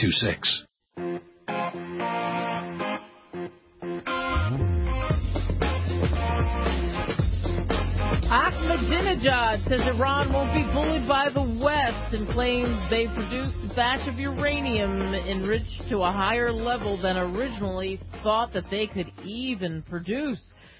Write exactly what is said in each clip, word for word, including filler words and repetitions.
two six. Ahmadinejad says Iran won't be bullied by the West and claims they produced a batch of uranium enriched to a higher level than originally thought that they could even produce.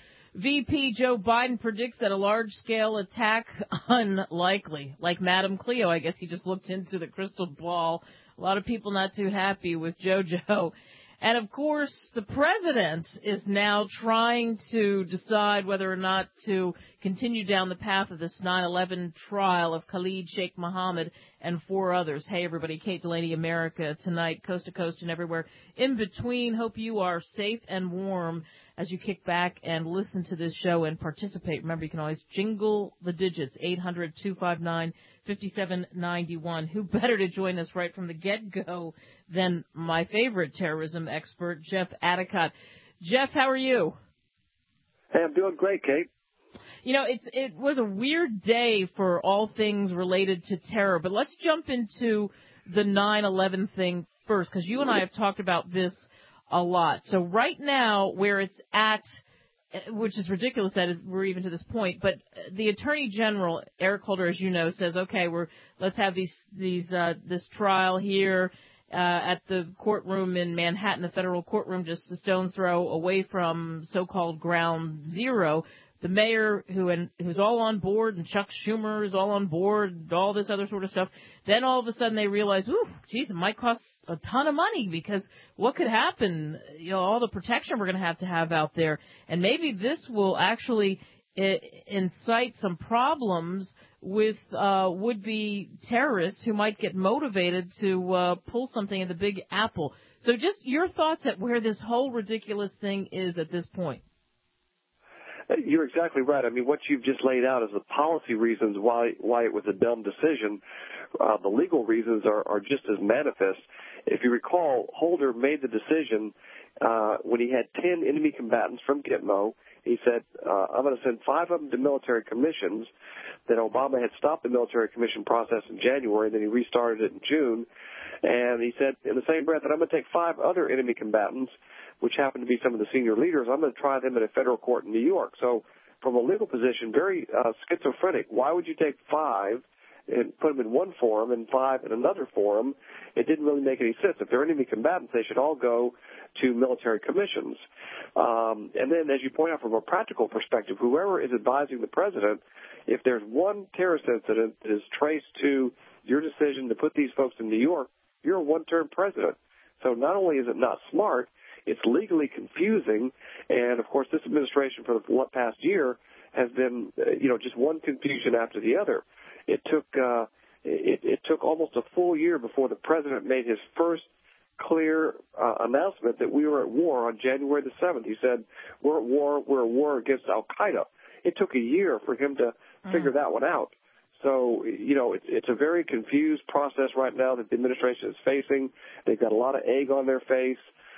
V P Joe Biden predicts that a large-scale attack unlikely. Like Madame Cleo, I guess he just looked into the crystal ball. A lot of people not too happy with JoJo. And, of course, the president is now trying to decide whether or not to continue down the path of this nine eleven trial of Khalid Sheikh Mohammed and four others. Hey, everybody, Kate Delaney, America Tonight, coast to coast and everywhere in between. Hope you are safe and warm as you kick back and listen to this show and participate. Remember, you can always jingle the digits, eight hundred two five nine five seven nine one. Who better to join us right from the get-go than my favorite terrorism expert, Jeff Atticott. Jeff, how are you? Hey, I'm doing great, Kate. You know, it's, it was a weird day for all things related to terror, but let's jump into the nine eleven thing first, because you and I have talked about this a lot. So right now, where it's at, which is ridiculous that we're even to this point, but the Attorney General, Eric Holder, as you know, says, okay, we're let's have these these uh, this trial here uh, at the courtroom in Manhattan, the federal courtroom, just a stone's throw away from so-called Ground Zero. The mayor, who and who's all on board, and Chuck Schumer is all on board, all this other sort of stuff. Then all of a sudden they realize, ooh, geez, it might cost a ton of money because what could happen? You know, all the protection we're going to have to have out there, and maybe this will actually I- incite some problems with uh, would-be terrorists who might get motivated to uh, pull something in the Big Apple. So, just your thoughts at where this whole ridiculous thing is at this point. You're exactly right. I mean, what you've just laid out is the policy reasons why why it was a dumb decision. Uh, the legal reasons are, are just as manifest. If you recall, Holder made the decision uh, when he had ten enemy combatants from Gitmo. He said, uh, I'm going to send five of them to military commissions. Then Obama had stopped the military commission process in January, and then he restarted it in June. And he said in the same breath that I'm going to take five other enemy combatants, which happen to be some of the senior leaders. I'm going to try them in a federal court in New York. So from a legal position, very uh, schizophrenic. Why would you take five and put them in one forum and five in another forum? It didn't really make any sense. If they're enemy combatants, they should all go to military commissions. Um, and then, as you point out, from a practical perspective, whoever is advising the president, if there's one terrorist incident that is traced to your decision to put these folks in New York, you're a one-term president. So not only is it not smart, it's legally confusing, and, of course, this administration for the past year has been, uh, you know, just one confusion after the other. It took uh, it, it took almost a full year before the president made his first clear uh, announcement that we were at war on January the seventh. He said, we're at war, we're at war against al-Qaeda. It took a year for him to mm. figure that one out. So, you know, it's, it's a very confused process right now that the administration is facing. They've got a lot of egg on their face.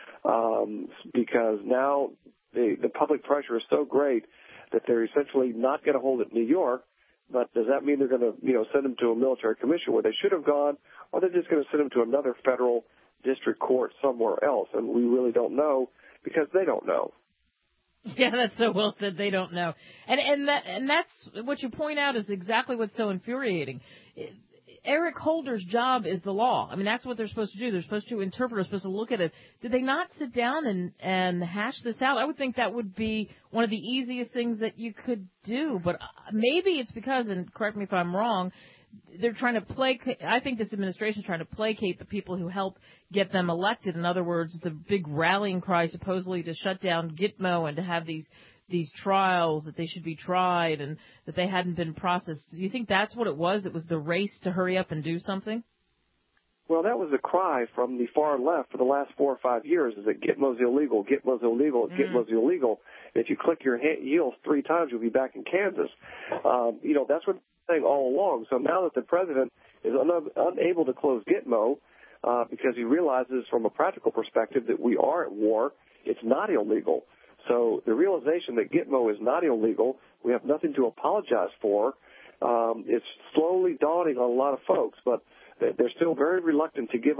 Um, because now the, the public pressure is so great that they're essentially not going to hold it in New York. But does that mean they're going to, you know, send them to a military commission where they should have gone, or they're just going to send them to another federal district court somewhere else? And we really don't know because they don't know. Yeah, that's so well said. They don't know, and and that and that's what you point out is exactly what's so infuriating. It, Eric Holder's job is the law. I mean, that's what they're supposed to do. They're supposed to interpret, they're supposed to look at it. Did they not sit down and, and hash this out? I would think that would be one of the easiest things that you could do. But maybe it's because, and correct me if I'm wrong, they're trying to placate, I think this administration is trying to placate the people who help get them elected. In other words, the big rallying cry supposedly to shut down Gitmo and to have these these trials, that they should be tried and that they hadn't been processed. Do you think that's what it was? It was the race to hurry up and do something? Well, that was a cry from the far left for the last four or five years, is that Gitmo's illegal, Gitmo's illegal, mm. Gitmo's illegal. If you click your heels three times, you'll be back in Kansas. Um, you know, that's what they're saying all along. So now that the president is un- unable to close Gitmo uh, because he realizes from a practical perspective that we are at war, it's not illegal. So the realization that Gitmo is not illegal, we have nothing to apologize for, um, it's slowly dawning on a lot of folks, but they're still very reluctant to give up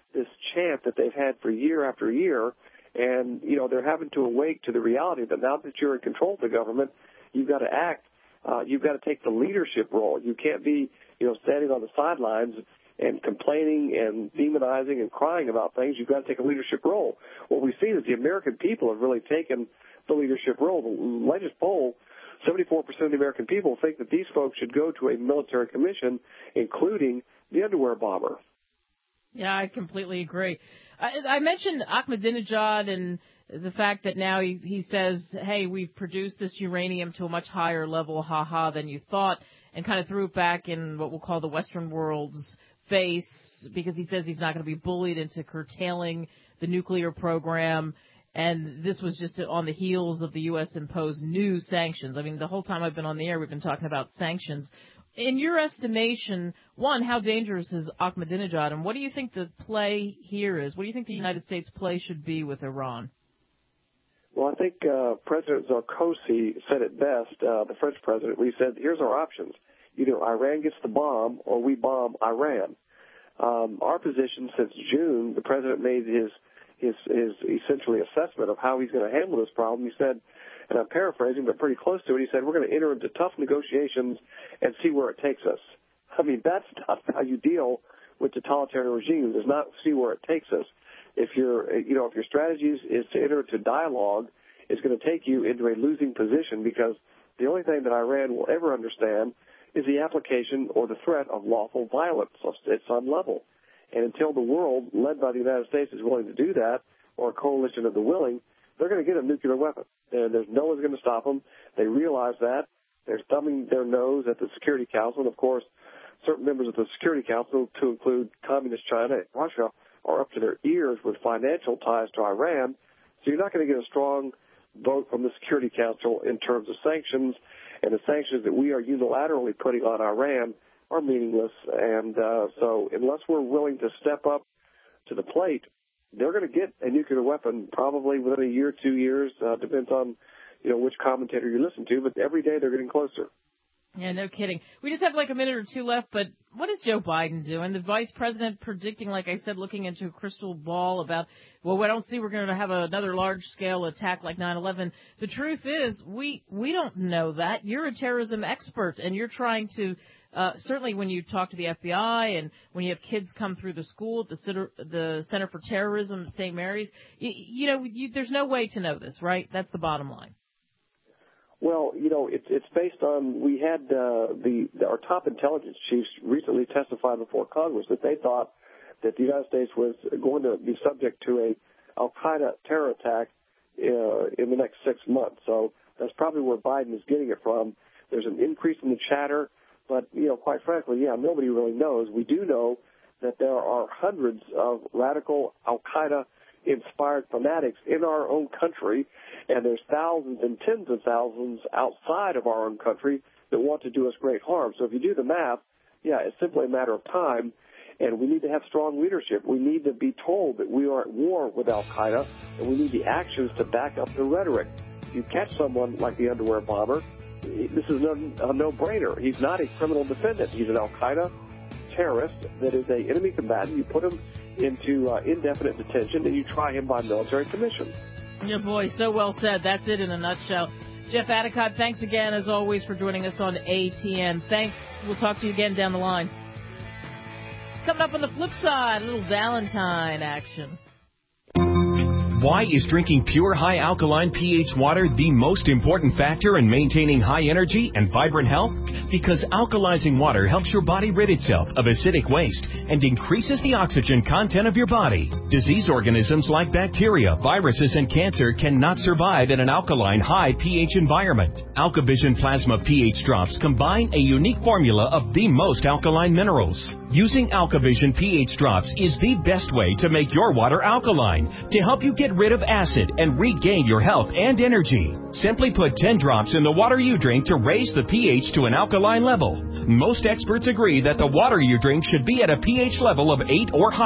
this chant that they've had for year after year. And, you know, they're having to awake to the reality that now that you're in control of the government, you've got to act. Uh, you've got to take the leadership role. You can't be, you know, standing on the sidelines and complaining and demonizing and crying about things. You've got to take a leadership role. What we see is the American people have really taken the leadership role. The latest poll, seventy-four percent of the American people think that these folks should go to a military commission, including the underwear bomber. Yeah, I completely agree. I, I mentioned Ahmadinejad and the fact that now he, he says, hey, we've produced this uranium to a much higher level, ha-ha, than you thought, and kind of threw it back in what we'll call the Western world's face because he says he's not going to be bullied into curtailing the nuclear program. And this was just on the heels of the U S imposed new sanctions. I mean, the whole time I've been on the air, we've been talking about sanctions. In your estimation, one, how dangerous is Ahmadinejad, and what do you think the play here is? What do you think the United States play should be with Iran? Well, I think uh, President Sarkozy said it best, uh, the French president, when he said, here's our options. Either Iran gets the bomb or we bomb Iran. Um, our position since June, the president made his, his, his essentially assessment of how he's going to handle this problem. He said, and I'm paraphrasing, but pretty close to it, he said, we're going to enter into tough negotiations and see where it takes us. I mean, that's not how you deal with totalitarian regimes, is not see where it takes us. If your, you know, if your strategy is, is to enter into dialogue, it's going to take you into a losing position because the only thing that Iran will ever understand is the application or the threat of lawful violence at some level. And until the world, led by the United States, is willing to do that, or a coalition of the willing, they're going to get a nuclear weapon. And there's no one's going to stop them. They realize that. They're thumbing their nose at the Security Council. And, of course, certain members of the Security Council, to include Communist China and Russia, are up to their ears with financial ties to Iran. So you're not going to get a strong vote from the Security Council in terms of sanctions. And the sanctions that we are unilaterally putting on Iran are meaningless. And uh, so unless we're willing to step up to the plate, they're going to get a nuclear weapon probably within a year, two years. Uh, depends on, you know, which commentator you listen to. But every day they're getting closer. Yeah, no kidding. We just have like a minute or two left, but what is Joe Biden doing? The vice president predicting, like I said, looking into a crystal ball about, well, I don't see we're going to have another large-scale attack like nine eleven. The truth is, we we don't know that. You're a terrorism expert, and you're trying to, uh, certainly when you talk to the F B I and when you have kids come through the school at the Center, the Center for Terrorism at Saint Mary's, you, you know, you, there's no way to know this, right? That's the bottom line. Well, you know, it's it's based on, we had uh, the our top intelligence chiefs recently testified before Congress that they thought that the United States was going to be subject to a al-Qaeda terror attack uh, in the next six months. So that's probably where Biden is getting it from. There's an increase in the chatter, but, you know, quite frankly, yeah, nobody really knows. We do know that there are hundreds of radical al-Qaeda inspired fanatics in our own country, and there's thousands and tens of thousands outside of our own country that want to do us great harm. So if you do the math, yeah, it's simply a matter of time, and we need to have strong leadership. We need to be told that we are at war with al-Qaeda, and we need the actions to back up the rhetoric. If you catch someone like the underwear bomber, this is a no-brainer. He's not a criminal defendant. He's an al-Qaeda terrorist that is an enemy combatant. You put him into uh, indefinite detention, and you try him by military commission. Yeah, boy, so well said. That's it in a nutshell. Jeff Adicott, thanks again, as always, for joining us on A T N. Thanks. We'll talk to you again down the line. Coming up on the flip side, a little Valentine action. Why is drinking pure high alkaline pH water the most important factor in maintaining high energy and vibrant health? Because alkalizing water helps your body rid itself of acidic waste and increases the oxygen content of your body. Disease organisms like bacteria, viruses, and cancer cannot survive in an alkaline high pH environment. AlkaVision Plasma pH drops combine a unique formula of the most alkaline minerals. Using AlkaVision pH drops is the best way to make your water alkaline to help you get rid of acid and regain your health and energy. Simply put ten drops in the water you drink to raise the pH to an alkaline level. Most experts agree that the water you drink should be at a pH level of eight or higher.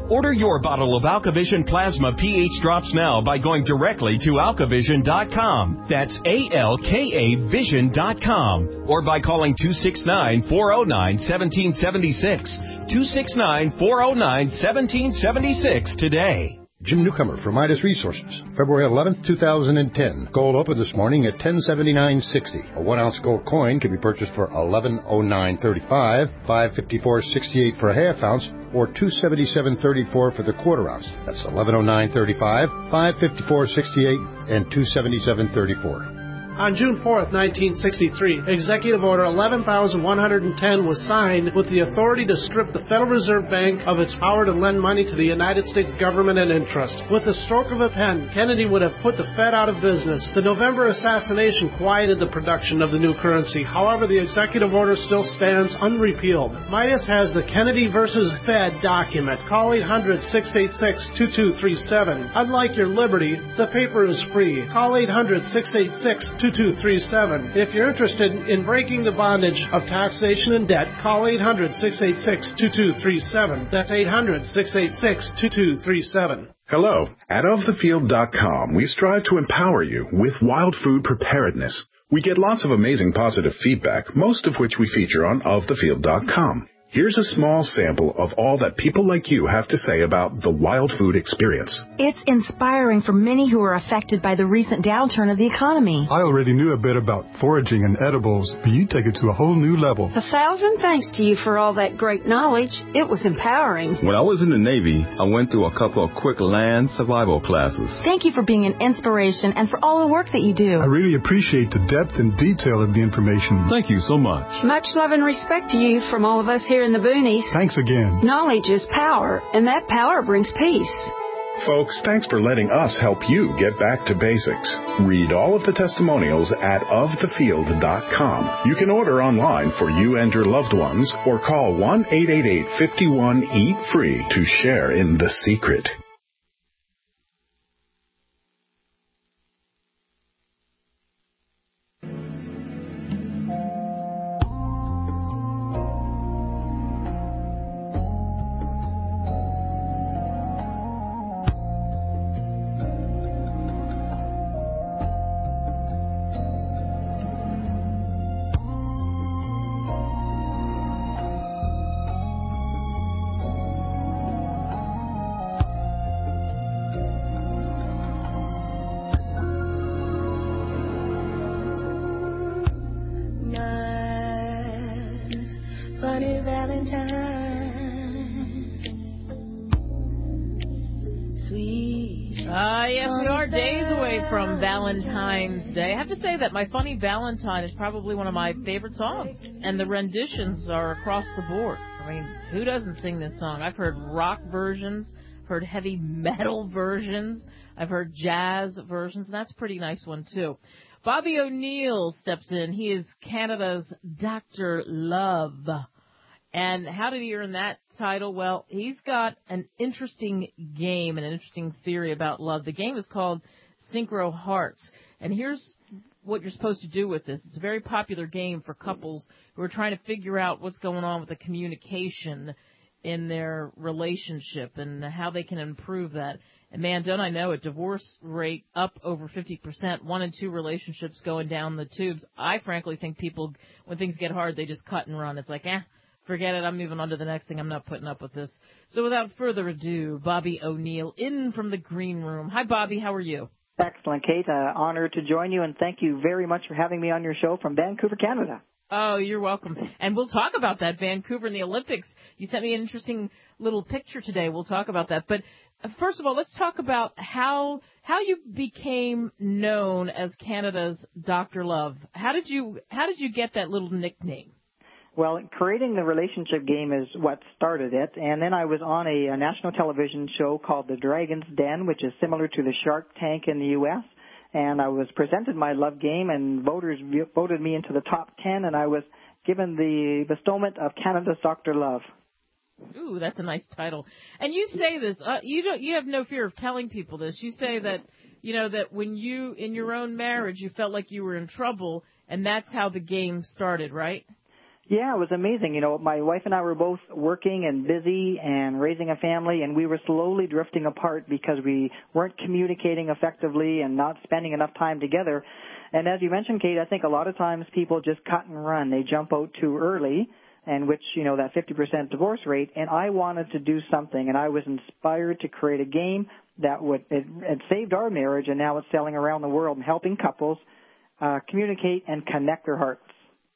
Order your bottle of AlkaVision Plasma pH drops now by going directly to alka vision dot com. That's A L K A vision dot com. Or by calling two six nine, four oh nine, one seven seven six. two six nine, four oh nine, one seven seven six today. Jim Newcomer from Midas Resources. February eleventh, two thousand ten. Gold opened this morning at ten seventy-nine sixty. A one-ounce gold coin can be purchased for eleven oh nine thirty-five, five fifty-four sixty-eight for a half ounce, or two seventy-seven thirty-four for the quarter ounce. That's eleven oh nine thirty-five, five fifty-four sixty-eight, and two seventy-seven thirty-four. On June fourth, nineteen sixty-three, Executive Order eleven thousand one hundred ten was signed with the authority to strip the Federal Reserve Bank of its power to lend money to the United States government and interest. With the stroke of a pen, Kennedy would have put the Fed out of business. The November assassination quieted the production of the new currency. However, the Executive Order still stands unrepealed. Midas has the Kennedy versus Fed document. Call eight hundred, six eight six, two two three seven. Unlike your Liberty, the paper is free. Call eight hundred, six eight six, two two three seven. If you're interested in breaking the bondage of taxation and debt, call eight hundred, six eight six, two two three seven. That's eight hundred, six eight six, two two three seven. Hello. At of the field dot com, we strive to empower you with wild food preparedness. We get lots of amazing positive feedback, most of which we feature on of the field dot com. Here's a small sample of all that people like you have to say about the wild food experience. It's inspiring for many who are affected by the recent downturn of the economy. I already knew a bit about foraging and edibles, but you take it to a whole new level. A thousand thanks to you for all that great knowledge. It was empowering. When I was in the Navy, I went through a couple of quick land survival classes. Thank you for being an inspiration and for all the work that you do. I really appreciate the depth and detail of the information. Thank you so much. Much love and respect to you from all of us here in the boonies. Thanks again. Knowledge is power, and that power brings peace. Folks, thanks for letting us help you get back to basics. Read all of the testimonials at of the field dot com. You can order online for you and your loved ones, or call one eight eight eight, five one, eat free to share in the secret. Valentine's Day. I have to say that My Funny Valentine is probably one of my favorite songs, and the renditions are across the board. I mean, who doesn't sing this song? I've heard rock versions, heard heavy metal versions, I've heard jazz versions, and that's a pretty nice one, too. Bobby O'Neill steps in. He is Canada's Doctor Love. And how did he earn that title? Well, he's got an interesting game, an interesting theory about love. The game is called Synchro Hearts. And here's what you're supposed to do with this. It's a very popular game for couples who are trying to figure out what's going on with the communication in their relationship and how they can improve that. And man, don't I know, a divorce rate up over fifty percent, one and two relationships going down the tubes. I frankly think people, when things get hard, they just cut and run. It's like, eh, forget it, I'm moving on to the next thing. I'm not putting up with this. So without further ado, Bobby O'Neill in from the green room. Hi, Bobby, how are you? Excellent, Kate. Uh, honored to join you, and thank you very much for having me on your show from Vancouver, Canada. Oh, you're welcome. And we'll talk about that, Vancouver and the Olympics. You sent me an interesting little picture today. We'll talk about that. But first of all, let's talk about how how you became known as Canada's Doctor Love. How did you how did you get that little nickname? Well, creating the relationship game is what started it, and then I was on a, a national television show called The Dragon's Den, which is similar to the Shark Tank in the U S, and I was presented my love game, and voters voted me into the top ten, and I was given the bestowment of Canada's Doctor Love. Ooh, that's a nice title. And you say this, uh, you don't, you have no fear of telling people this. You say that, you know, that when you, in your own marriage, you felt like you were in trouble, and that's how the game started, right? Yeah, it was amazing. You know, my wife and I were both working and busy and raising a family, and we were slowly drifting apart because we weren't communicating effectively and not spending enough time together. And as you mentioned, Kate, I think a lot of times people just cut and run. They jump out too early, and which, you know, that fifty percent divorce rate. And I wanted to do something, and I was inspired to create a game that would, it, it saved our marriage, and now it's selling around the world and helping couples uh, communicate and connect their hearts.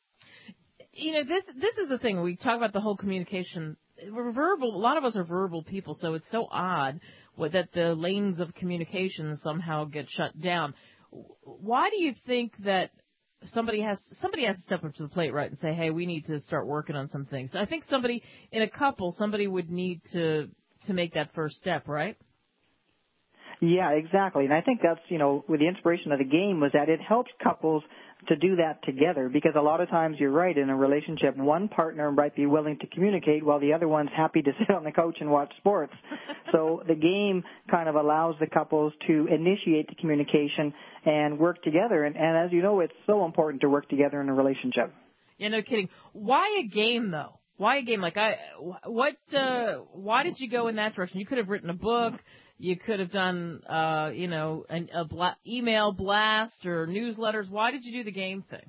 You know, this this is the thing. We talk about the whole communication. We're verbal. A lot of us are verbal people, so it's so odd that the lanes of communication somehow get shut down. Why do you think that somebody has somebody has to step up to the plate, right, and say, hey, we need to start working on some things? I think somebody in a couple, somebody would need to to make that first step, right? Yeah, exactly. And I think that's, you know, with the inspiration of the game was that it helps couples to do that together, because a lot of times you're right, in a relationship, one partner might be willing to communicate while the other one's happy to sit on the couch and watch sports. So the game kind of allows the couples to initiate the communication and work together. And, and as you know, it's so important to work together in a relationship. Yeah, no kidding. Why a game, though? Why a game? Like, I, what, uh, why did you go in that direction? You could have written a book. You could have done, uh, you know, an a bla- email blast or newsletters. Why did you do the game thing?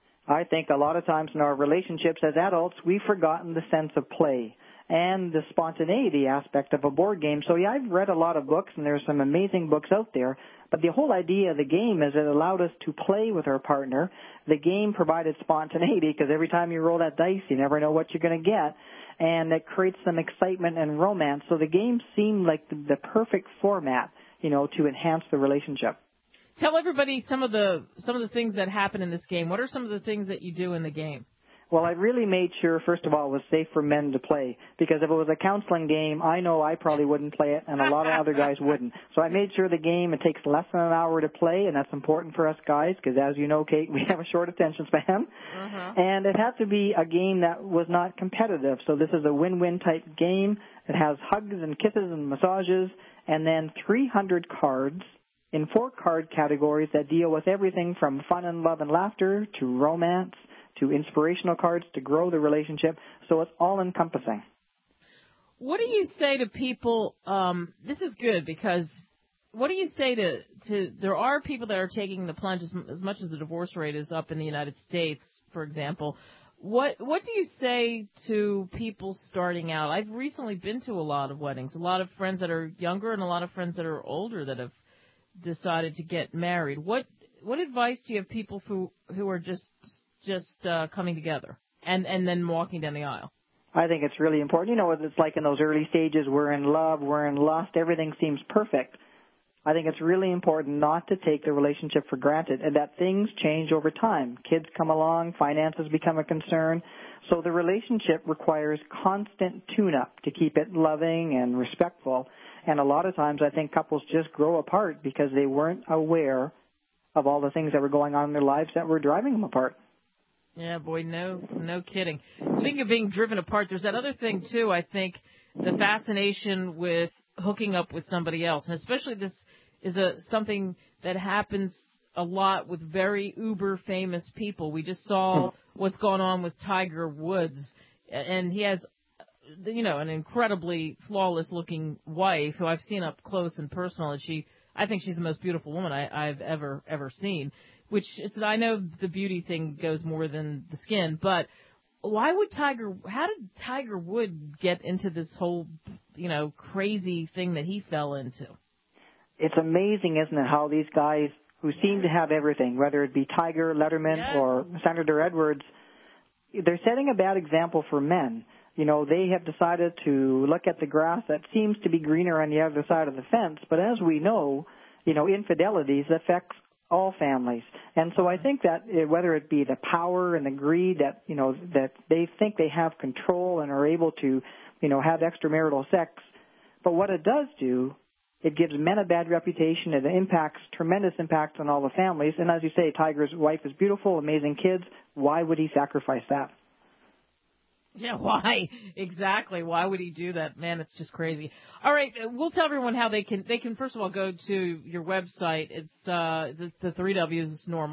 I think a lot of times in our relationships as adults, we've forgotten the sense of play and the spontaneity aspect of a board game. So, yeah, I've read a lot of books, and there's some amazing books out there. But the whole idea of the game is it allowed us to play with our partner. The game provided spontaneity because every time you roll that dice, you never know what you're going to get. And it creates some excitement and romance. So the game seemed like the, the perfect format, you know, to enhance the relationship. Tell everybody some of the some of the things that happen in this game. What are some of the things that you do in the game? Well, I really made sure, first of all, it was safe for men to play, because if it was a counseling game, I know I probably wouldn't play it, and a lot of other guys wouldn't. So I made sure the game, it takes less than an hour to play, and that's important for us guys, because as you know, Kate, we have a short attention span. Uh-huh. And it had to be a game that was not competitive. So this is a win-win type game. It has hugs and kisses and massages, and then three hundred cards in four card categories that deal with everything from fun and love and laughter to romance to inspirational cards to grow the relationship. So it's all-encompassing. What do you say to people, um, this is good, because what do you say to, to, there are people that are taking the plunge as, as much as the divorce rate is up in the United States, for example. What, what do you say to people starting out? I've recently been to a lot of weddings, a lot of friends that are younger and a lot of friends that are older that have decided to get married. What, what advice do you have people who, who are just just uh, coming together and, and then walking down the aisle? I think it's really important. You know, it's like in those early stages, we're in love, we're in lust, everything seems perfect. I think it's really important not to take the relationship for granted, and that things change over time. Kids come along, finances become a concern. So the relationship requires constant tune-up to keep it loving and respectful. And a lot of times I think couples just grow apart because they weren't aware of all the things that were going on in their lives that were driving them apart. Yeah, boy, no, no kidding. Speaking of being driven apart, there's that other thing, too, I think, the fascination with hooking up with somebody else. And especially this is a something that happens a lot with very uber-famous people. We just saw what's going on with Tiger Woods, and he has, you know, an incredibly flawless-looking wife who I've seen up close and personal, and she, I think she's the most beautiful woman I, I've ever, ever seen. Which it's, I know the beauty thing goes more than the skin, but why would Tiger, how did Tiger Woods get into this whole, you know, crazy thing that he fell into? It's amazing, isn't it, how these guys who seem to have everything, whether it be Tiger, Letterman, yes. or Senator Edwards, they're setting a bad example for men. You know, they have decided to look at the grass that seems to be greener on the other side of the fence, but as we know, you know, infidelities affects all families. And so I think that whether it be the power and the greed that, you know, that they think they have control and are able to, you know, have extramarital sex, but what it does do, it gives men a bad reputation. It impacts, tremendous impact on all the families. And as you say, Tiger's wife is beautiful, amazing kids. Why would he sacrifice that? Yeah, why? Exactly. Why would he do that? Man, it's just crazy. All right, we'll tell everyone how they can, they can first of all go to your website. It's uh, the, the three W's is normal.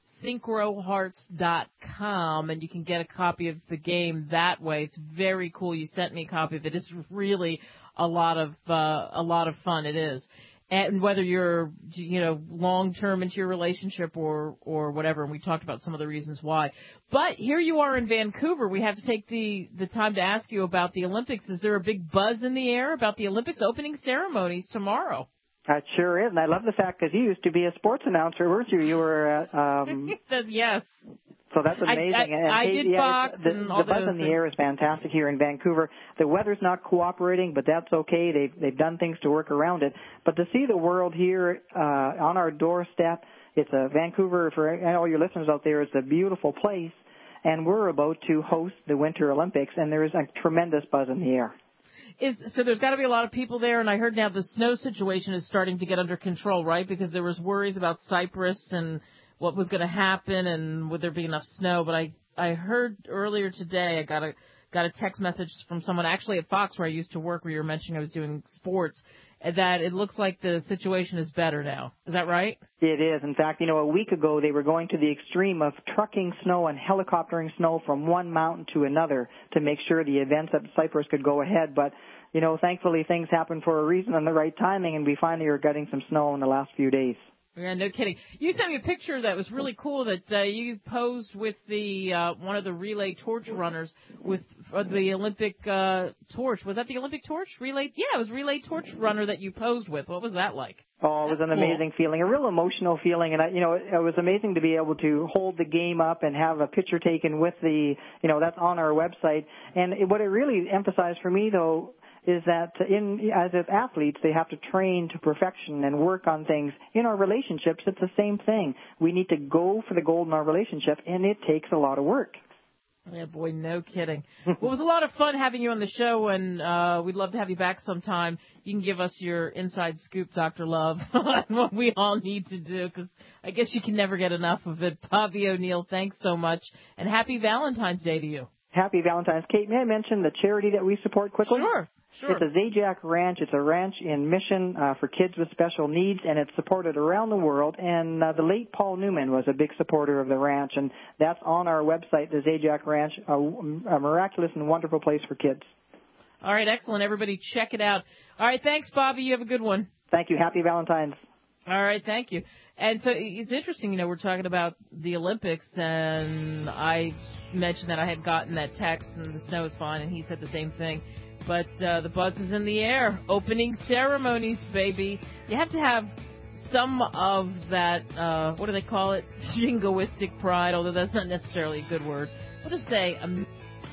synchro hearts dot com, and you can get a copy of the game that way. It's very cool. You sent me a copy of it. It's really a lot of uh, a lot of fun. It is. And whether you're, you know, long-term into your relationship or, or whatever, and we talked about some of the reasons why. But here you are in Vancouver. We have to take the, the time to ask you about the Olympics. Is there a big buzz in the air about the Olympics opening ceremonies tomorrow? That sure is, and I love the fact because you used to be a sports announcer, weren't you? You were at, um... yes. So that's amazing. I, I, and I Kate, did yeah, box the, and all the buzz those in the things. air is fantastic here in Vancouver. The weather's not cooperating, but that's okay. They've they've done things to work around it. But to see the world here uh, on our doorstep, it's a Vancouver for all your listeners out there. It's a beautiful place, and we're about to host the Winter Olympics, and there is a tremendous buzz in the air. Is, so there's got to be a lot of people there, and I heard now the snow situation is starting to get under control, right? Because there was worries about Cyprus and what was going to happen and would there be enough snow. But I, I heard earlier today, I got a got a text message from someone actually at Fox where I used to work, where you were mentioning I was doing sports, that it looks like the situation is better now. Is that right? It is. In fact, you know, a week ago they were going to the extreme of trucking snow and helicoptering snow from one mountain to another to make sure the events at Cyprus could go ahead. But, you know, thankfully things happen for a reason and the right timing, and we finally are getting some snow in the last few days. Yeah, no kidding. You sent me a picture that was really cool that uh, you posed with the uh, one of the relay torch runners with uh, the Olympic uh, torch. Was that the Olympic torch? Relay? Yeah, it was relay torch runner that you posed with. What was that like? Oh, it was That's an cool. amazing feeling, a real emotional feeling, and I, you know, it, it was amazing to be able to hold the game up and have a picture taken with the, you know, that's on our website. And it, what it really emphasized for me, though, is that in as athletes, they have to train to perfection and work on things. In our relationships, it's the same thing. We need to go for the goal in our relationship, and it takes a lot of work. Yeah, boy, no kidding. Well, it was a lot of fun having you on the show, and uh, we'd love to have you back sometime. You can give us your inside scoop, Doctor Love, on what we all need to do, because I guess you can never get enough of it. Bobby O'Neill, thanks so much, and happy Valentine's Day to you. Happy Valentine's. Kate, may I mention the charity that we support quickly? Sure. Sure. It's a Zajac Ranch. It's a ranch in Mission uh, for kids with special needs, and it's supported around the world. And uh, the late Paul Newman was a big supporter of the ranch, and that's on our website, the Zajac Ranch, a, a miraculous and wonderful place for kids. All right, excellent. Everybody check it out. All right, thanks, Bobby. You have a good one. Thank you. Happy Valentine's. All right, thank you. And so it's interesting, you know, we're talking about the Olympics, and I mentioned that I had gotten that text, and the snow is fine, and he said the same thing. But uh, the buzz is in the air. Opening ceremonies, baby. You have to have some of that, uh, what do they call it? Jingoistic pride, although that's not necessarily a good word. We'll just say... Um,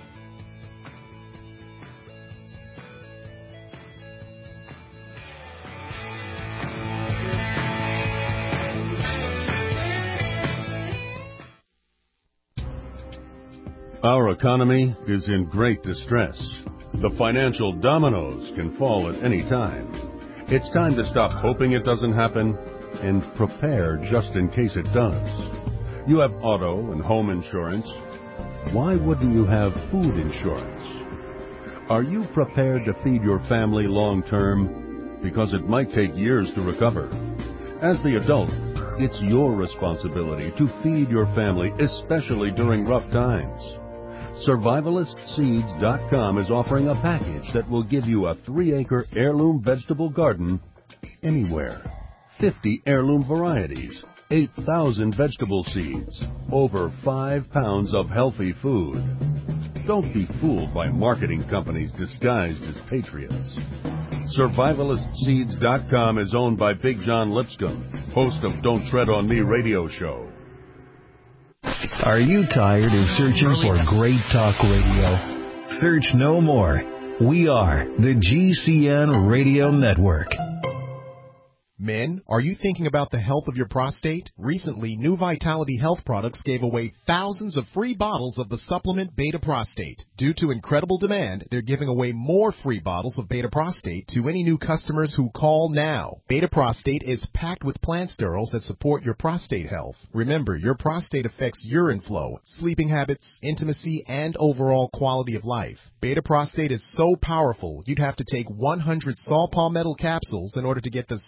Our economy is in great distress. The financial dominoes can fall at any time. It's time to stop hoping it doesn't happen and prepare just in case it does. You have auto and home insurance. Why wouldn't you have food insurance? Are you prepared to feed your family long term? Because it might take years to recover. As the adult, it's your responsibility to feed your family, especially during rough times. Survivalist Seeds dot com is offering a package that will give you a three-acre heirloom vegetable garden anywhere. fifty heirloom varieties, eight thousand vegetable seeds, over five pounds of healthy food. Don't be fooled by marketing companies disguised as patriots. Survivalist Seeds dot com is owned by Big John Lipscomb, host of Don't Tread on Me radio show. Are you tired of searching for great talk radio? Search no more. We are the G C N Radio Network. Men, are you thinking about the health of your prostate? Recently, New Vitality Health Products gave away thousands of free bottles of the supplement Beta Prostate. Due to incredible demand, they're giving away more free bottles of Beta Prostate to any new customers who call now. Beta Prostate is packed with plant sterols that support your prostate health. Remember, your prostate affects urine flow, sleeping habits, intimacy, and overall quality of life. Beta Prostate is so powerful, you'd have to take one hundred saw palmetto capsules in order to get the same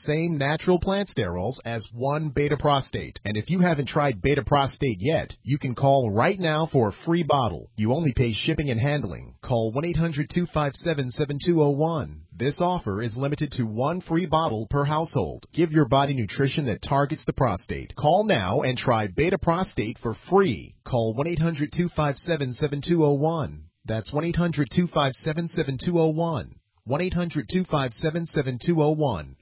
natural plant sterols as one Beta Prostate. And if you haven't tried Beta Prostate yet, you can call right now for a free bottle. You only pay shipping and handling. Call one eight hundred two five seven seven two zero one. This offer is limited to one free bottle per household. Give your body nutrition that targets the prostate. Call now and try Beta Prostate for free. Call one eight hundred two five seven seven two zero one. That's one eight hundred two five seven seven two zero one. one eight hundred two five seven seven two zero one.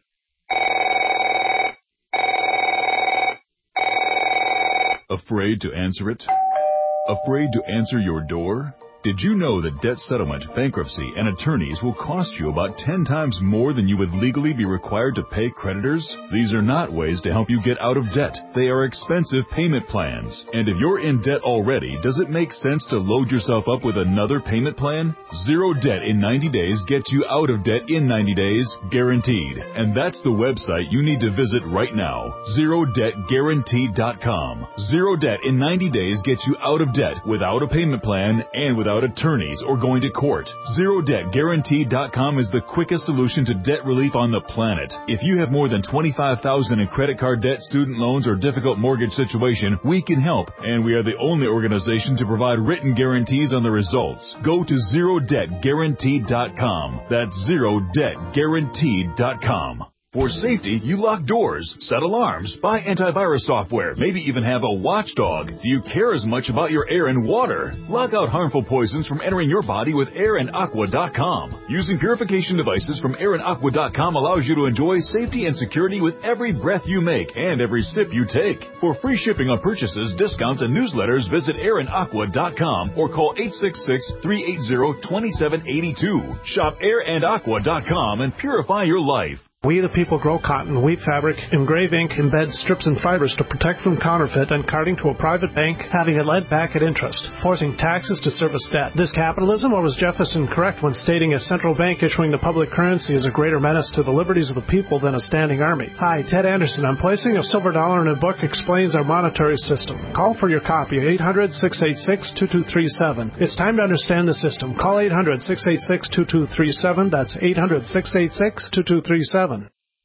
Afraid to answer it? Afraid to answer your door? Did you know that debt settlement, bankruptcy, and attorneys will cost you about ten times more than you would legally be required to pay creditors? These are not ways to help you get out of debt. They are expensive payment plans. And if you're in debt already, does it make sense to load yourself up with another payment plan? Zero Debt in ninety days gets you out of debt in ninety days, guaranteed. And that's the website you need to visit right now, zero debt guaranteed dot com. Zero Debt in ninety days gets you out of debt without a payment plan and without attorneys or going to court. Zero Debt Guaranteed dot com is the quickest solution to debt relief on the planet. If you have more than twenty-five thousand dollars in credit card debt, student loans, or difficult mortgage situation, we can help, and we are the only organization to provide written guarantees on the results. Go to Zero Debt Guaranteed dot com. That's Zero Debt Guaranteed dot com. For safety, you lock doors, set alarms, buy antivirus software, maybe even have a watchdog. Do you care as much about your air and water? Lock out harmful poisons from entering your body with air and aqua dot com. Using purification devices from air and aqua dot com allows you to enjoy safety and security with every breath you make and every sip you take. For free shipping on purchases, discounts, and newsletters, visit air and aqua dot com or call eight six six, three eight zero, two seven eight two. Shop air and aqua dot com and purify your life. We the people grow cotton, weave fabric, engrave ink, embed strips and fibers to protect from counterfeit and carting to a private bank, having it lent back at interest, forcing taxes to service debt. This capitalism, or was Jefferson correct when stating a central bank issuing the public currency is a greater menace to the liberties of the people than a standing army? Hi, Ted Anderson. I'm placing a silver dollar in a book explains our monetary system. Call for your copy, eight hundred, six eight six, two two three seven. It's time to understand the system. Call eight hundred, six eight six, two two three seven. That's eight hundred, six eight six, two two three seven.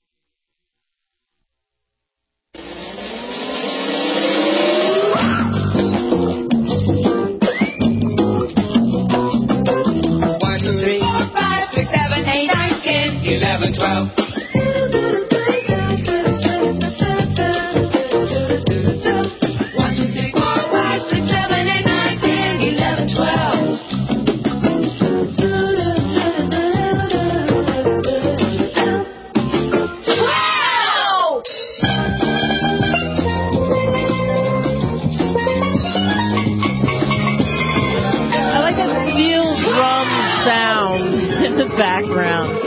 eleven, twelve. One, two, three, four, five, six, seven, eight, nine, ten, eleven, twelve. Twelve! I like that steel drum sound in the background.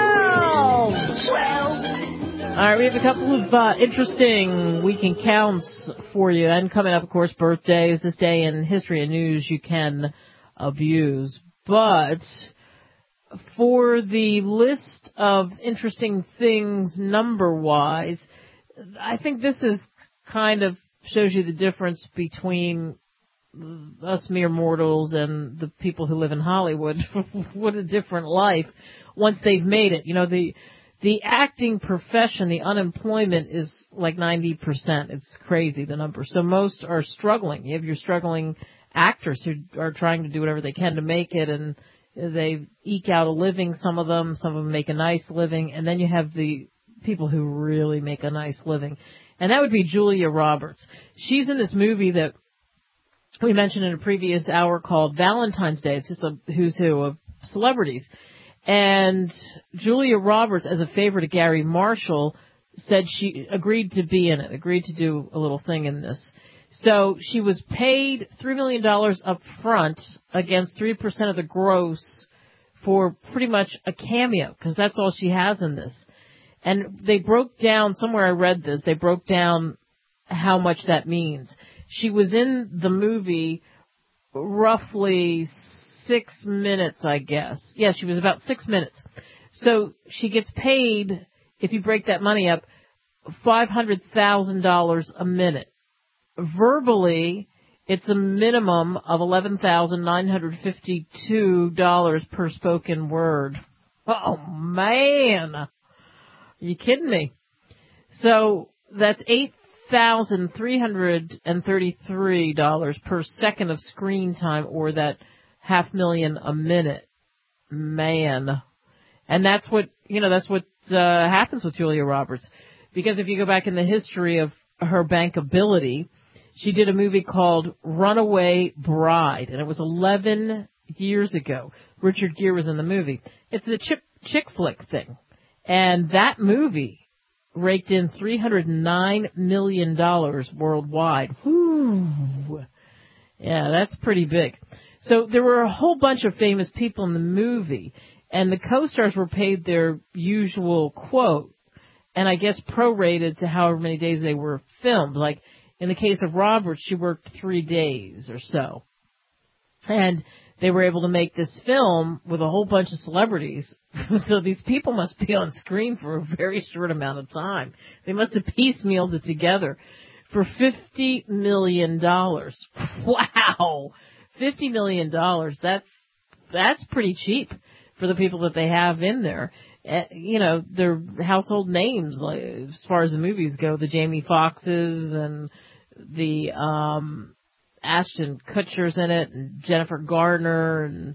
All right, we have a couple of uh, interesting weekend counts for you. And coming up, of course, birthdays. This day in history and news you can abuse. But for the list of interesting things number-wise, I think this is kind of shows you the difference between us mere mortals and the people who live in Hollywood. What a different life once they've made it. You know, the... The acting profession, the unemployment is like ninety percent. It's crazy, the number. So most are struggling. You have your struggling actors who are trying to do whatever they can to make it, and they eke out a living, some of them. Some of them make a nice living. And then you have the people who really make a nice living. And that would be Julia Roberts. She's in this movie that we mentioned in a previous hour called Valentine's Day. It's just a who's who of celebrities. And Julia Roberts, as a favor to Gary Marshall, said she agreed to be in it, agreed to do a little thing in this. So she was paid three million dollars up front against three percent of the gross for pretty much a cameo, because that's all she has in this. And they broke down, somewhere I read this, they broke down how much that means. She was in the movie roughly six minutes, I guess. Yeah, she was about six minutes. So she gets paid, if you break that money up, five hundred thousand dollars a minute. Verbally, it's a minimum of eleven thousand nine hundred fifty-two dollars per spoken word. Oh, man. Are you kidding me? So that's eight thousand three hundred thirty-three dollars per second of screen time, or that half million a minute. Man. And that's what, you know, that's what uh, happens with Julia Roberts. Because if you go back in the history of her bankability, she did a movie called Runaway Bride, and it was eleven years ago. Richard Gere was in the movie. It's the chick, chick flick thing. And that movie raked in three hundred nine million dollars worldwide. Whew. Yeah, that's pretty big. So there were a whole bunch of famous people in the movie, and the co-stars were paid their usual quote, and I guess prorated to however many days they were filmed. Like in the case of Roberts, she worked three days or so. And they were able to make this film with a whole bunch of celebrities. So these people must be on screen for a very short amount of time. They must have piecemealed it together for fifty million dollars. Wow! fifty million dollars. That's, that's pretty cheap for the people that they have in there. Uh, you know, they're household names, like, as far as the movies go, the Jamie Foxxes and the, um, Ashton Kutcher's in it, and Jennifer Gardner, and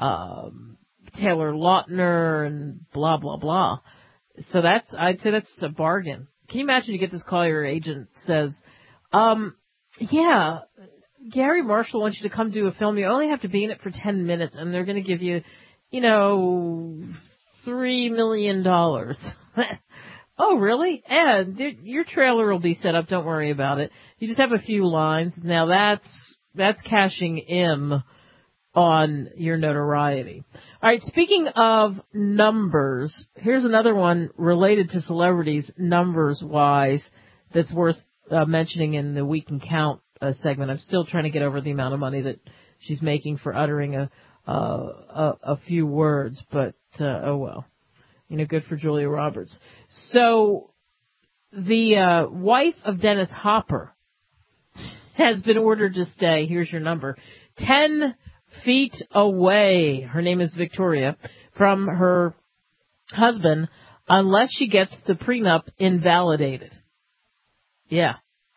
um, Taylor Lautner, and blah, blah, blah. So that's, I'd say that's a bargain. Can you imagine you get this call, your agent says, um, yeah, Gary Marshall wants you to come do a film. You only have to be in it for ten minutes, and they're going to give you, you know, three million dollars. Oh, really? And your trailer will be set up. Don't worry about it. You just have a few lines. Now that's, that's cashing in on your notoriety. All right. Speaking of numbers, here's another one related to celebrities, numbers wise, that's worth uh, mentioning in the Week in Count uh, segment. I'm still trying to get over the amount of money that she's making for uttering a, uh, a, a few words, but, uh, oh well. You know, good for Julia Roberts. So, the uh, wife of Dennis Hopper has been ordered to stay, here's your number, ten feet away, her name is Victoria, from her husband, unless she gets the prenup invalidated. Yeah.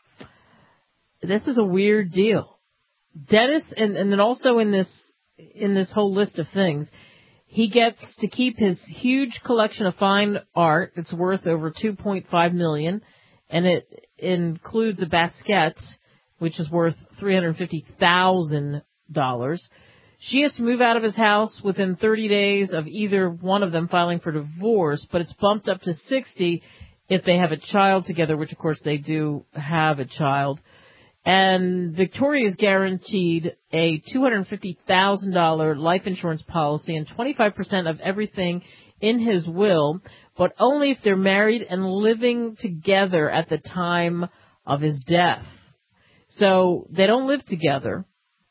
This is a weird deal. Dennis, and, and then also in this, in this whole list of things, he gets to keep his huge collection of fine art. It's worth over two point five million dollars, and it includes a basket, which is worth three hundred fifty thousand dollars. She has to move out of his house within thirty days of either one of them filing for divorce, but it's bumped up to sixty if they have a child together, which of course they do have a child. And Victoria is guaranteed a two hundred fifty thousand dollars life insurance policy and twenty-five percent of everything in his will, but only if they're married and living together at the time of his death. So they don't live together.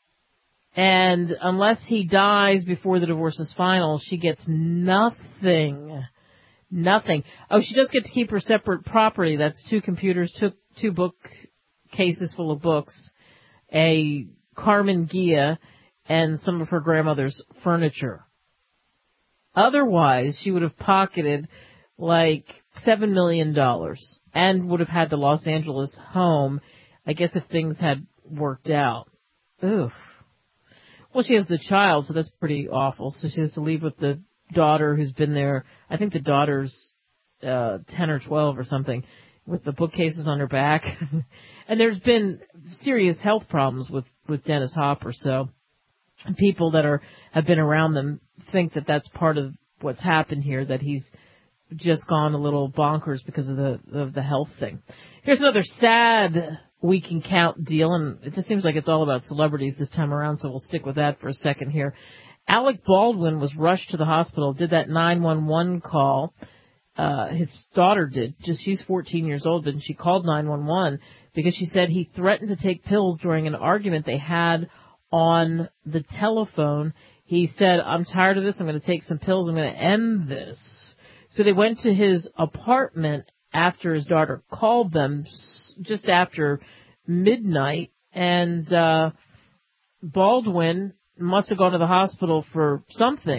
And unless he dies before the divorce is final, she gets nothing. Nothing. Oh, she does get to keep her separate property. That's two computers, two, two book cases full of books, a Carmen Gia, and some of her grandmother's furniture. Otherwise, she would have pocketed like seven million dollars and would have had the Los Angeles home, I guess, if things had worked out. Oof. Well, she has the child, so that's pretty awful. So she has to leave with the daughter who's been there. I think the daughter's uh, ten or twelve or something, with the bookcases on her back. And there's been serious health problems with, with Dennis Hopper, so people that are have been around them think that that's part of what's happened here, that he's just gone a little bonkers because of the of the health thing. Here's another sad Week in Count deal, and it just seems like it's all about celebrities this time around, so we'll stick with that for a second here. Alec Baldwin was rushed to the hospital, did that nine one one call. Uh, his daughter did. Just she's fourteen years old, and she called nine one one because she said he threatened to take pills during an argument they had on the telephone. He said, I'm tired of this. I'm going to take some pills. I'm going to end this. So they went to his apartment after his daughter called them just after midnight, and uh, Baldwin must have gone to the hospital for something.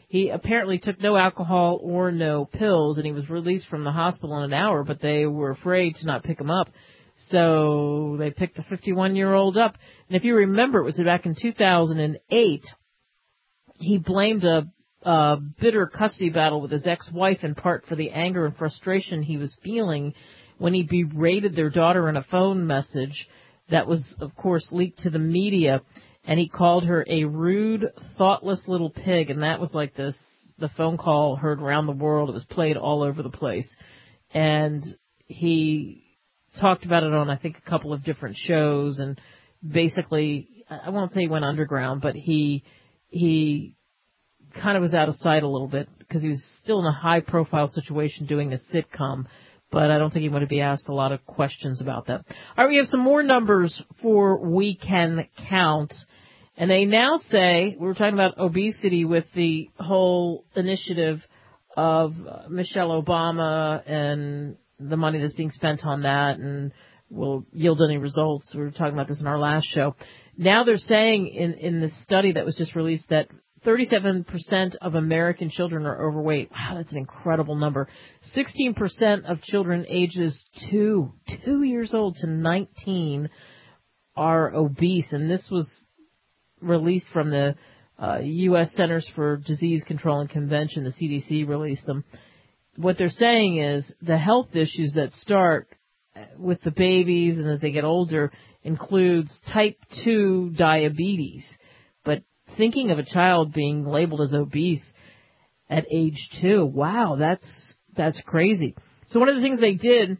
He apparently took no alcohol or no pills, and he was released from the hospital in an hour, but they were afraid to not pick him up. So they picked the fifty-one-year-old up. And if you remember, it was back in two thousand eight, he blamed a, a bitter custody battle with his ex-wife in part for the anger and frustration he was feeling when he berated their daughter in a phone message that was, of course, leaked to the media. And he called her a rude, thoughtless little pig, and that was like this, the phone call heard around the world. It was played all over the place. And he talked about it on, I think, a couple of different shows, and basically, I won't say he went underground, but he, he kind of was out of sight a little bit because he was still in a high-profile situation doing a sitcom. But I don't think he would be asked a lot of questions about that. All right, we have some more numbers for We Can Count. And they now say, we were talking about obesity with the whole initiative of Michelle Obama and the money that's being spent on that and will yield any results. We were talking about this in our last show. Now they're saying in, in the study that was just released that thirty-seven percent of American children are overweight. Wow, that's an incredible number. sixteen percent of children ages two, two years old to nineteen are obese. And this was released from the uh, U S Centers for Disease Control and Prevention. The C D C released them. What they're saying is the health issues that start with the babies and as they get older includes type two diabetes. But thinking of a child being labeled as obese at age two, wow, that's that's crazy. So one of the things they did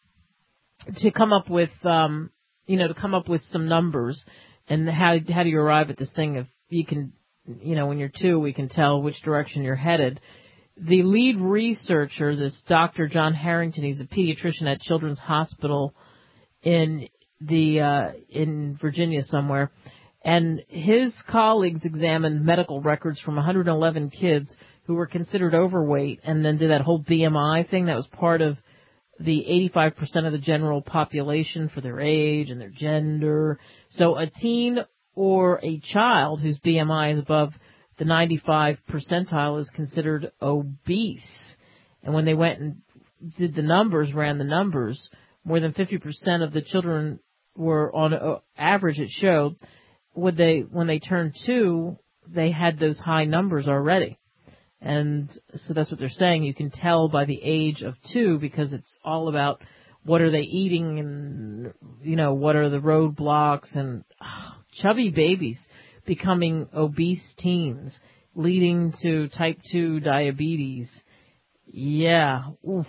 to come up with, um, you know, to come up with some numbers and how how do you arrive at this thing? If you can, you know, when you're two, we can tell which direction you're headed. The lead researcher, this Doctor John Harrington, he's a pediatrician at Children's Hospital in the uh, in Virginia somewhere. And his colleagues examined medical records from one hundred eleven kids who were considered overweight and then did that whole B M I thing that was part of the eighty-five percent of the general population for their age and their gender. So a teen or a child whose B M I is above the ninety-five percentile is considered obese. And when they went and did the numbers, ran the numbers, more than fifty percent of the children were on uh, average, it showed, Would they, when they turned two, they had those high numbers already. And so that's what they're saying. You can tell by the age of two because it's all about what are they eating and, you know, what are the roadblocks and oh, chubby babies becoming obese teens, leading to type two diabetes. Yeah. Oof.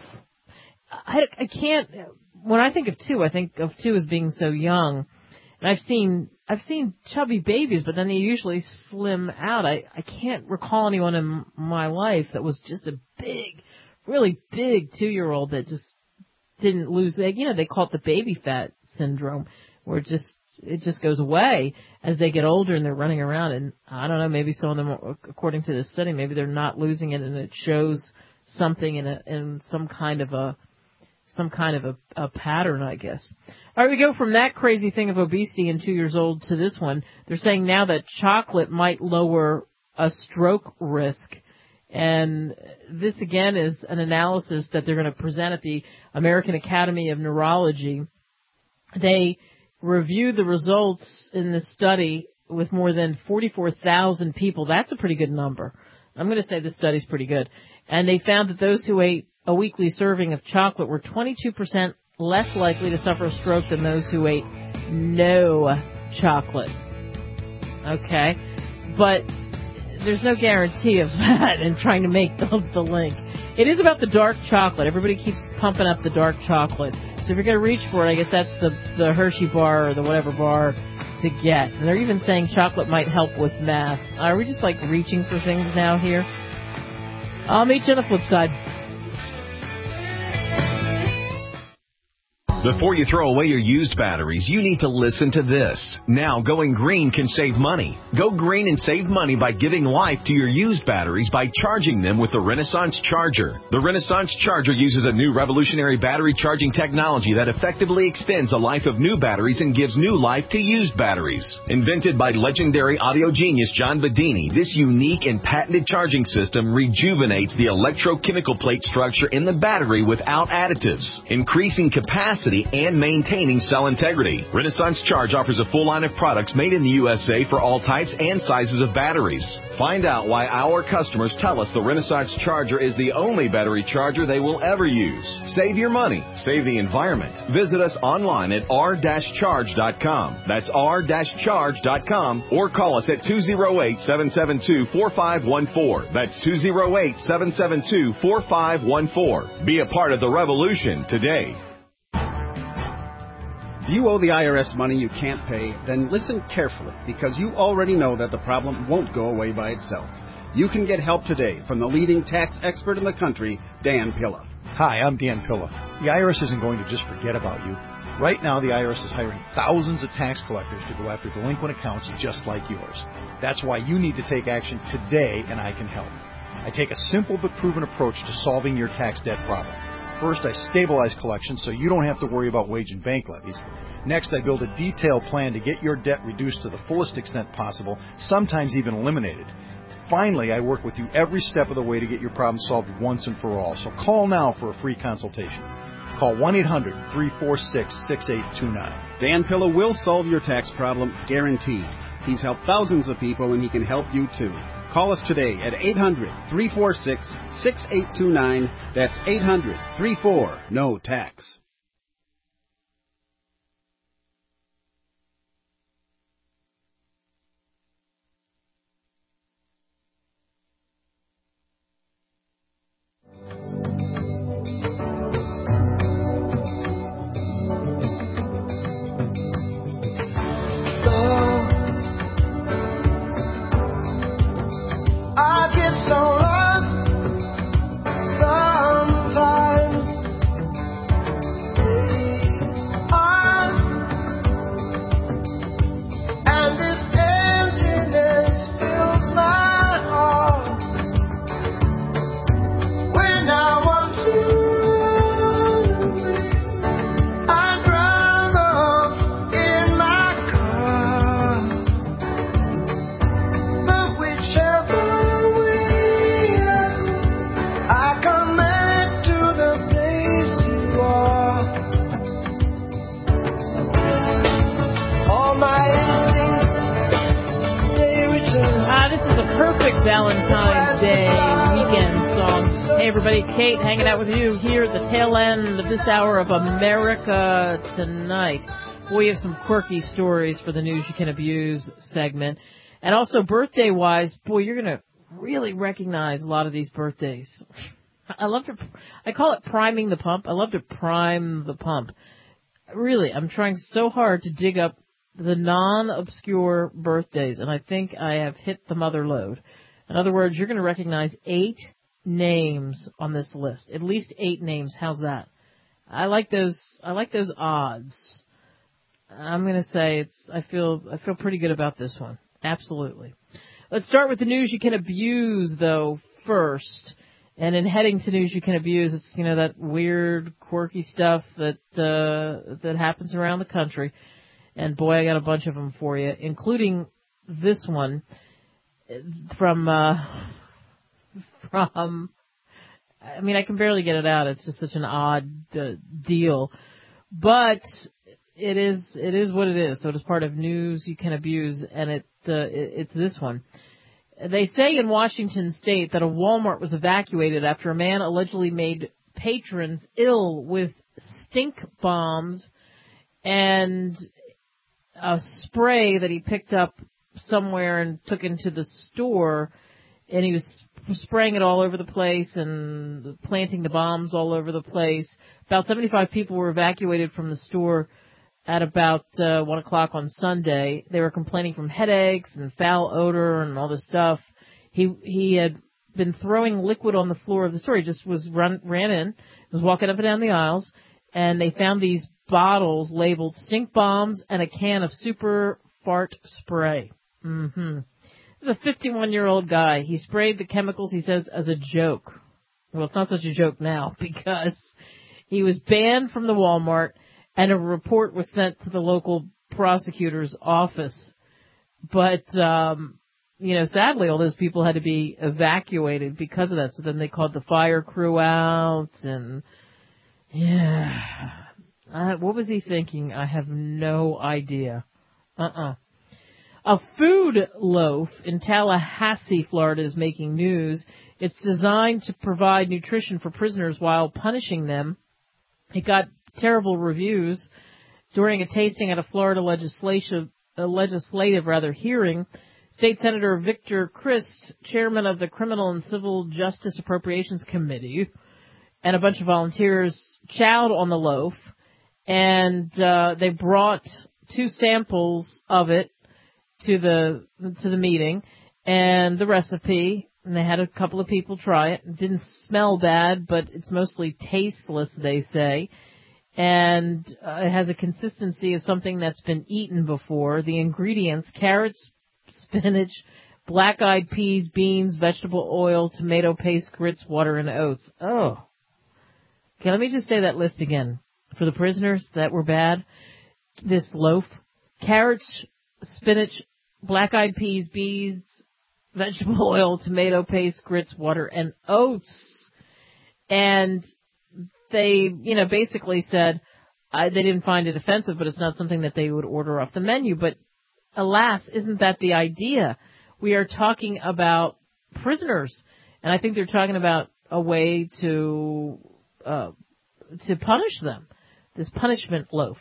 I, I can't, when I think of two, I think of two as being so young. And I've seen I've seen chubby babies, but then they usually slim out. I, I can't recall anyone in my life that was just a big, really big two-year-old that just didn't lose. You know, they call it the baby fat syndrome, where it just it just goes away as they get older and they're running around. And I don't know, maybe some of them, according to this study, maybe they're not losing it, and it shows something in a in some kind of a some kind of a, a pattern, I guess. All right, we go from that crazy thing of obesity in two years old to this one. They're saying now that chocolate might lower a stroke risk. And this, again, is an analysis that they're going to present at the American Academy of Neurology. They reviewed the results in this study with more than forty-four thousand people. That's a pretty good number. I'm going to say this study's pretty good. And they found that those who ate a weekly serving of chocolate were twenty-two percent less likely to suffer a stroke than those who ate no chocolate. Okay? But there's no guarantee of that in trying to make the, the link. It is about the dark chocolate. Everybody keeps pumping up the dark chocolate. So if you're going to reach for it, I guess that's the, the Hershey bar or the whatever bar to get. And they're even saying chocolate might help with math. Are we just like reaching for things now here? I'll meet you on the flip side. Before you throw away your used batteries, you need to listen to this. Now, going green can save money. Go green and save money by giving life to your used batteries by charging them with the Renaissance Charger. The Renaissance Charger uses a new revolutionary battery charging technology that effectively extends the life of new batteries and gives new life to used batteries. Invented by legendary audio genius John Bedini, this unique and patented charging system rejuvenates the electrochemical plate structure in the battery without additives, increasing capacity and maintaining cell integrity. Renaissance Charge offers a full line of products made in the U S A for all types and sizes of batteries. Find out why our customers tell us the Renaissance Charger is the only battery charger they will ever use. Save your money. Save the environment. Visit us online at r dash charge dot com. That's r dash charge dot com or call us at two oh eight, seven seven two, four five one four. That's two oh eight, seven seven two, four five one four. Be a part of the revolution today. If you owe the I R S money you can't pay, then listen carefully, because you already know that the problem won't go away by itself. You can get help today from the leading tax expert in the country, Dan Pilla. Hi, I'm Dan Pilla. The I R S isn't going to just forget about you. Right now, the I R S is hiring thousands of tax collectors to go after delinquent accounts just like yours. That's why you need to take action today, and I can help. I take a simple but proven approach to solving your tax debt problem. First, I stabilize collections so you don't have to worry about wage and bank levies. Next, I build a detailed plan to get your debt reduced to the fullest extent possible, sometimes even eliminated. Finally, I work with you every step of the way to get your problem solved once and for all. So call now for a free consultation. Call one eight hundred, three four six, six eight two nine. Dan Pilla will solve your tax problem, guaranteed. He's helped thousands of people, and he can help you too. Call us today at eight hundred, three four six, six eight two nine. That's eight hundred, three four, N O tax. I get so lost sometimes. Us and this emptiness fills my heart when I want to run away. I drive off in my car, but whichever I come back to the place you are. All my instincts, they return. Ah, this is a perfect Valentine's Day weekend song. Hey everybody, Kate hanging out with you here at the tail end of this hour of America Tonight. We have some quirky stories for the News You Can Abuse segment. And also birthday-wise, boy, you're going to really recognize a lot of these birthdays. I love to, I call it priming the pump. I love to prime the pump. Really, I'm trying so hard to dig up the non-obscure birthdays, and I think I have hit the mother lode. In other words, you're going to recognize eight names on this list. At least eight names. How's that? I like those, I like those odds. I'm going to say it's, I feel, I feel pretty good about this one. Absolutely. Let's start with the News You Can Abuse, though, first. And in heading to News You Can Abuse, it's, you know, that weird, quirky stuff that uh, that happens around the country. And, boy, I got a bunch of them for you, including this one from, uh, from, I mean, I can barely get it out. It's just such an odd uh, deal. But it is it is what it is. So it is part of News You Can Abuse, and it uh, it, it's this one. They say in Washington State that a Walmart was evacuated after a man allegedly made patrons ill with stink bombs and a spray that he picked up somewhere and took into the store, and he was spraying it all over the place and planting the bombs all over the place. About seventy-five people were evacuated from the store at about uh, one o'clock on Sunday. They were complaining from headaches and foul odor and all this stuff. He he had been throwing liquid on the floor of the store. He just was run ran in, was walking up and down the aisles, and they found these bottles labeled stink bombs and a can of super fart spray. Mm-hmm. This is a fifty-one-year-old guy. He sprayed the chemicals, he says, as a joke. Well, it's not such a joke now because he was banned from the Walmart and a report was sent to the local prosecutor's office. But, um, you know, sadly, all those people had to be evacuated because of that. So then they called the fire crew out and, yeah. Uh, what was he thinking? I have no idea. Uh-uh. A food loaf in Tallahassee, Florida is making news. It's designed to provide nutrition for prisoners while punishing them. It got terrible reviews during a tasting at a Florida legislative, a legislative rather hearing. State Senator Victor Crist, chairman of the Criminal and Civil Justice Appropriations Committee, and a bunch of volunteers chowed on the loaf, and uh, they brought two samples of it to the to the meeting and the recipe, and they had a couple of people try it. It didn't smell bad, but it's mostly tasteless, they say, and uh, it has a consistency of something that's been eaten before. The ingredients: carrots, spinach, black-eyed peas, beans, vegetable oil, tomato paste, grits, water, and oats. Oh. Okay, let me just say that list again. For the prisoners that were bad, this loaf: carrots, spinach, black-eyed peas, beans, vegetable oil, tomato paste, grits, water, and oats. And they, you know, basically said uh, they didn't find it offensive, but it's not something that they would order off the menu. But alas, isn't that the idea? We are talking about prisoners, and I think they're talking about a way to uh, to punish them, this punishment loaf.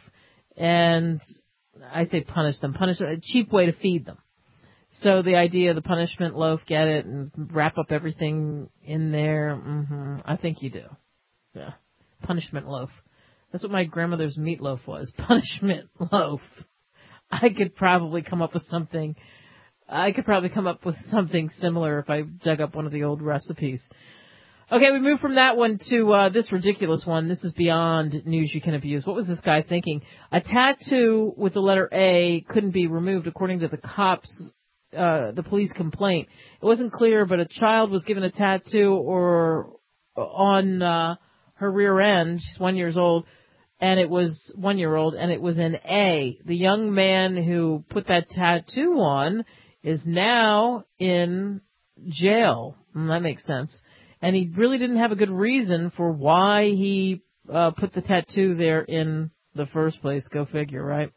And I say punish them, punish a cheap way to feed them. So the idea of the punishment loaf, get it, and wrap up everything in there. Mm-hmm. I think you do. Yeah, punishment loaf. That's what my grandmother's meatloaf was, punishment loaf. I could probably come up with something. I could probably come up with something similar if I dug up one of the old recipes. Okay, we move from that one to uh, this ridiculous one. This is beyond news you can abuse. What was this guy thinking? A tattoo with the letter A couldn't be removed, according to the cops, uh, the police complaint. It wasn't clear, but a child was given a tattoo or on uh, her rear end. She's one years old, and it was one year old, and it was an A. The young man who put that tattoo on is now in jail. Mm, that makes sense. And he really didn't have a good reason for why he uh, put the tattoo there in the first place. Go figure, right?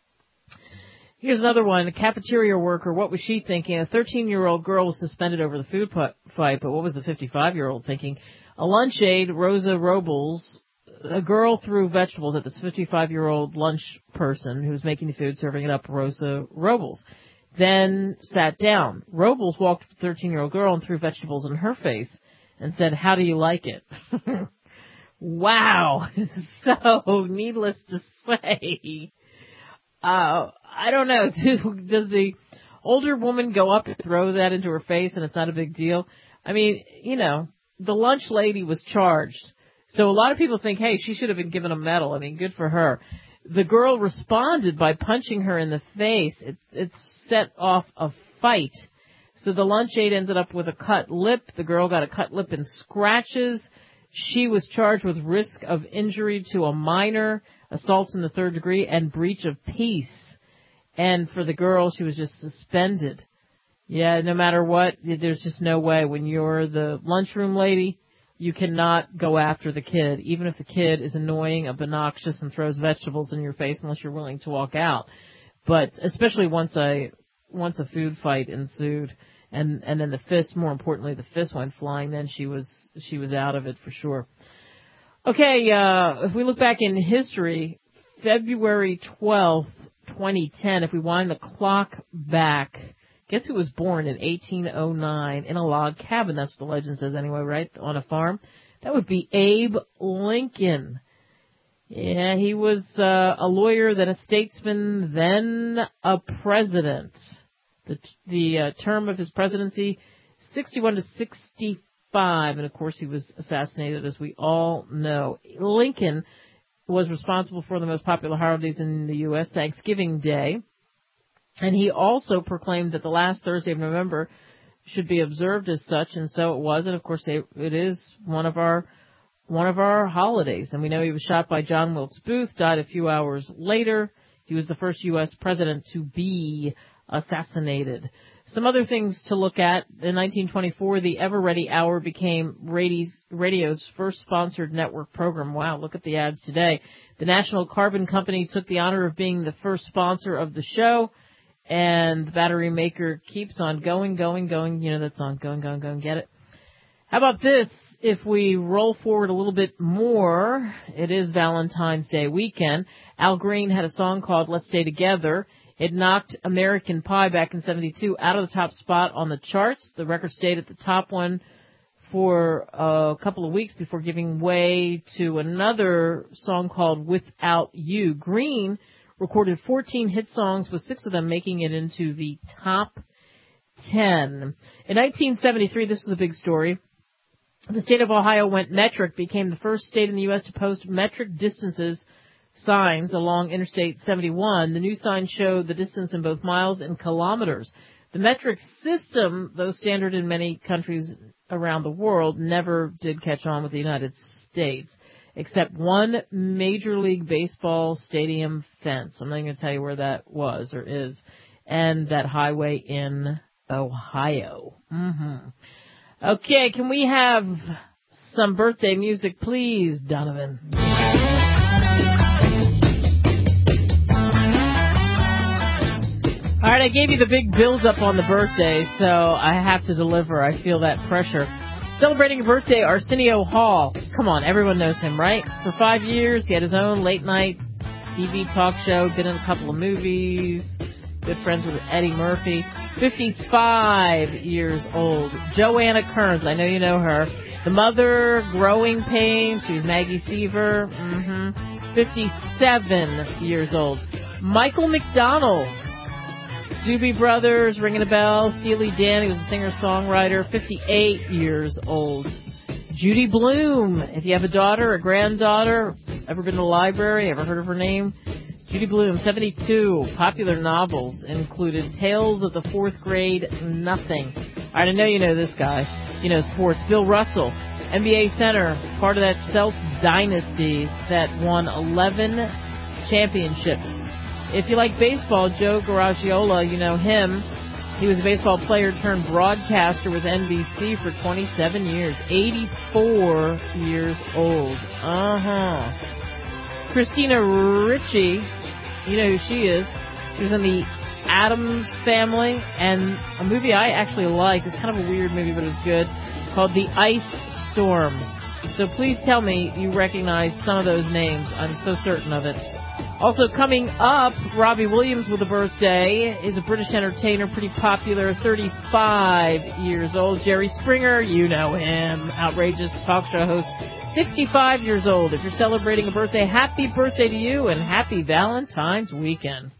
Here's another one. A cafeteria worker, what was she thinking? A thirteen-year-old girl was suspended over the food fight, but what was the fifty-five-year-old thinking? A lunch aide, Rosa Robles, a girl threw vegetables at this fifty-five-year-old lunch person who was making the food, serving it up, Rosa Robles. Then sat down. Robles walked to the thirteen-year-old girl and threw vegetables in her face and said, "How do you like it?" Wow. So, needless to say, uh, I don't know. Does the older woman go up and throw that into her face and it's not a big deal? I mean, you know, the lunch lady was charged. So a lot of people think, hey, she should have been given a medal. I mean, good for her. The girl responded by punching her in the face. It, it set off a fight. So the lunch aide ended up with a cut lip. The girl got a cut lip and scratches. She was charged with risk of injury to a minor, assault in the third degree, and breach of peace. And for the girl, she was just suspended. Yeah, no matter what, there's just no way. When you're the lunchroom lady, you cannot go after the kid, even if the kid is annoying, obnoxious, and throws vegetables in your face, unless you're willing to walk out. But especially once a once a food fight ensued, and and then the fist, more importantly, the fist went flying. Then she was she was out of it for sure. Okay, uh, if we look back in history, February twelfth, twenty ten. If we wind the clock back. Guess who was born in eighteen oh nine in a log cabin? That's what the legend says anyway, right? On a farm. That would be Abe Lincoln. Yeah, he was uh, a lawyer, then a statesman, then a president. The, the uh, term of his presidency, sixty-one to sixty-five. And, of course, he was assassinated, as we all know. Lincoln was responsible for the most popular holidays in the U S, Thanksgiving Day. And he also proclaimed that the last Thursday of November should be observed as such, and so it was. And of course, it, it is one of our one of our holidays. And we know he was shot by John Wilkes Booth, died a few hours later. He was the first U S president to be assassinated. Some other things to look at. In nineteen twenty-four, the Ever Ready Hour became radio's first sponsored network program. Wow, look at the ads today. The National Carbon Company took the honor of being the first sponsor of the show, and the battery maker keeps on going, going, going. You know that song, going, going, going, get it? How about this? If we roll forward a little bit more, it is Valentine's Day weekend. Al Green had a song called Let's Stay Together. It knocked American Pie back in seventy-two out of the top spot on the charts. The record stayed at the top one for a couple of weeks before giving way to another song called Without You. Green recorded fourteen hit songs, with six of them making it into the top ten. In nineteen seventy-three, this was a big story. The state of Ohio went metric, became the first state in the U S to post metric distances signs along Interstate seventy-one. The new signs showed the distance in both miles and kilometers. The metric system, though standard in many countries around the world, never did catch on with the United States, except one Major League Baseball stadium fence. I'm not going to tell you where that was or is, and that highway in Ohio. Mm-hmm. Okay, can we have some birthday music, please, Donovan? All right, I gave you the big build-up on the birthday, so I have to deliver. I feel that pressure. Celebrating a birthday, Arsenio Hall. Come on, everyone knows him, right? For five years, he had his own late-night T V talk show, been in a couple of movies, good friends with Eddie Murphy. fifty-five years old. Joanna Kearns, I know you know her. The Mother, Growing Pains, she was Maggie Seaver. Mm-hmm. fifty-seven years old. Michael McDonald. Doobie Brothers, ringing a bell. Steely Dan, he was a singer-songwriter, fifty-eight years old. Judy Blume, if you have a daughter, a granddaughter, ever been to the library, ever heard of her name? Judy Blume, seventy-two. Popular novels included Tales of the Fourth Grade, Nothing. All right, I know you know this guy. You know sports. Bill Russell, N B A center, part of that Celtics dynasty that won eleven championships. If you like baseball, Joe Garagiola, you know him. He was a baseball player turned broadcaster with N B C for twenty-seven years. eighty-four years old. Uh-huh. Christina Ricci, you know who she is. She was in the Addams Family, and a movie I actually liked. It's kind of a weird movie, but it was good, called The Ice Storm. So please tell me you recognize some of those names. I'm so certain of it. Also coming up, Robbie Williams with a birthday, is a British entertainer, pretty popular, thirty-five years old. Jerry Springer, you know him, outrageous talk show host, sixty-five years old. If you're celebrating a birthday, happy birthday to you and happy Valentine's weekend.